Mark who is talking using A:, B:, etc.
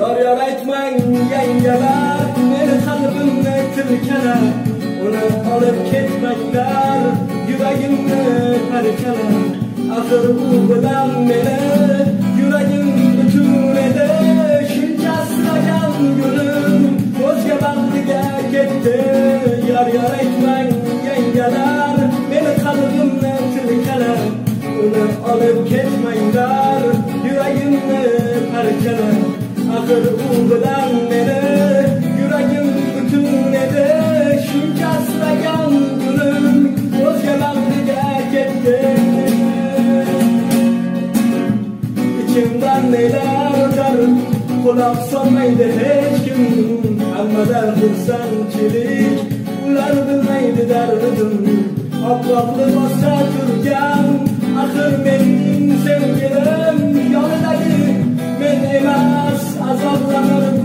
A: yar aytmang yangalar, meni qalbimni tilkalar, uni olib ketmanglar, yuragimni parchalar. Axir u bilan meni yuragim butun edi, shuncha aslagan gulim o'zga baxtiga ketdi. Yar aytmang yangalar, meni qalbimni tilkalar, uni olib ketmanglar, yuragimni parchalar. Axir u bilan meni yuragim butun edi, shuncha aslagan gulim o'zga baxtiga ketdi. Ichimdan nelar o'tar, quloq solmaydi hech kim, hammada xursandchilik, ular bilmaydi dardim. Oqroq libosda turgan axir mening sevgilim, yonidagi men emas azoblanir